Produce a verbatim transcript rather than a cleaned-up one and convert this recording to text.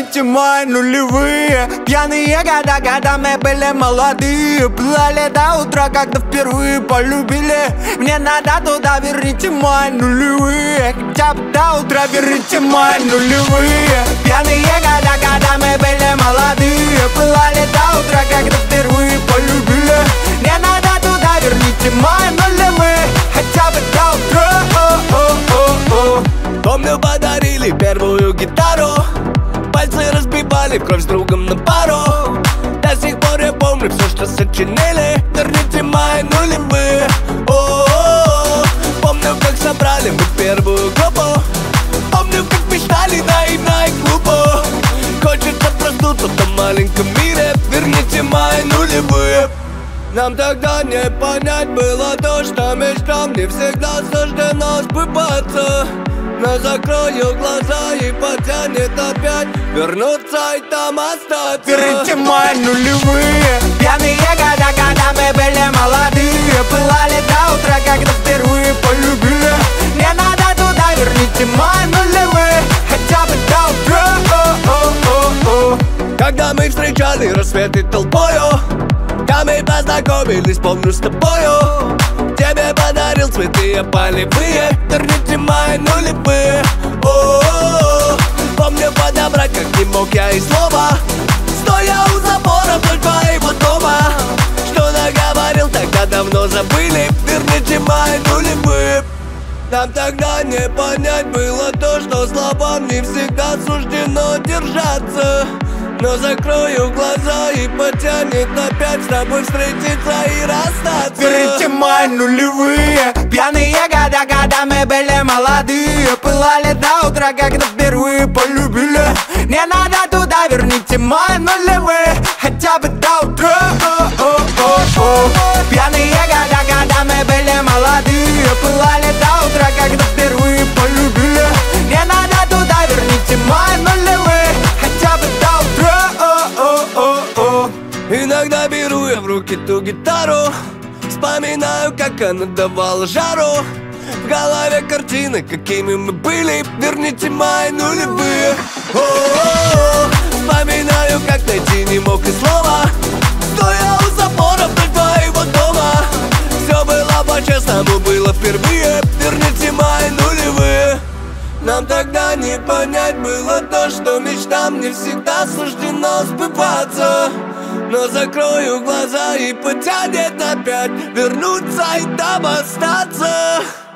Верните мои нулевые пьяные года, когда мы были молодые. Плыли до утра, когда впервые полюбили. Мне надо туда, верните мои нулевые. Хотя бы до утра, верните мои нулевые пьяные года, когда мы были молодые. Плыли до утра, когда впервые полюбили. Мне надо туда, верните мои нулевые. Хотя бы до утра. Помню, подарили первую гитару. Пальцы разбивали в кровь с другом на пару. До сих пор я помню все, что сочинили. Верните мои нулевые. О-о-о. Помню, как собрали мы первую группу. Помню, как мечтали наивно и глупо. Хочется проснуться в том маленьком мире. Верните мои нулевые. Нам тогда не понять было то, что мечтам не всегда суждено сбываться. Но закрою глаза и потянет опять вернуться и там остаться. Верните мои нулевые пьяные года, когда мы были молодые. Пылали до утра, когда впервые полюбили. Мне надо туда, верните мои нулевые. Хотя бы до утра. О-о-о-о. Когда мы встречали рассветы толпою, там мы познакомились, помню, с тобою. Тебе подарил цветы, я полевые. Верните мои нулевые. О-о-о. Помню, подобрать как не мог я и слова, стоя у забора вдоль твоего дома. Что наговорил, тогда давно забыли. Верните мои нулевые. Нам тогда не понять было то, что словам не всегда суждено держаться. Но закрою глаза и потянет опять с тобой встретиться и расстаться. Верните мои нулевые пьяные года, когда мы были молодые. Пылали до утра, когда впервые полюбили. Мне надо туда, верните мои нулевые. Хотя бы до утра. О-о-о-о. Пьяные года, когда мы были молодые. Пылали до утра, когда впервые полюбили. Мне надо туда, верните мои нулевые. Хотя бы до утра. О-о-о-о. Иногда беру я в руки ту гитару, вспоминаю, как она давала жару. В голове картины, какими мы были. Верните мои нулевые. О-о-о. Вспоминаю, как найти не мог и слова, стоя у забора вдоль твоего дома. Все было по-честному, было впервые. Верните мои нулевые. Нам тогда не понять было то, что мечтам не всегда суждено сбываться. Но закрою глаза и потянет опять вернуться и там остаться.